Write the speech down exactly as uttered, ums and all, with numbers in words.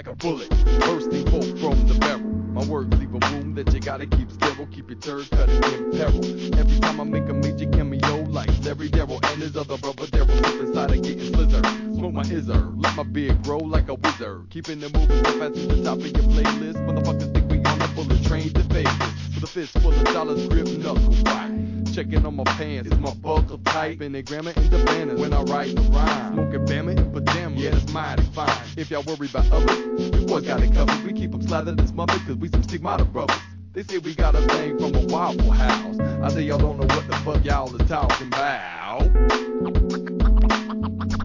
like a bullet, bursting forth from the barrel. My words leave a wound that you gotta keep sterile. Keep your turd cutting in peril. Every time I make a major cameo, like Larry Darrell and his other brother Darrell, slip inside and getting slizzard. Smoke my izzer, let my beard grow like a wizard. Keeping it moving so fast to the top of your playlist. Motherfuckers think we on a bullet train to Vegas. With a fist full of dollars, grip knuckle right. Checking on my pants, is my buckle tight? Been grammar in the banners when I write the rhyme. Smoking Bama in pajamas, yeah, that's mighty fine. If y'all worry about others, we boys got it covered. We keep them slathered and smothered cause we some stigmata brothers. They say we got a thing from a Waffle House. I say y'all don't know what the fuck y'all is talking about.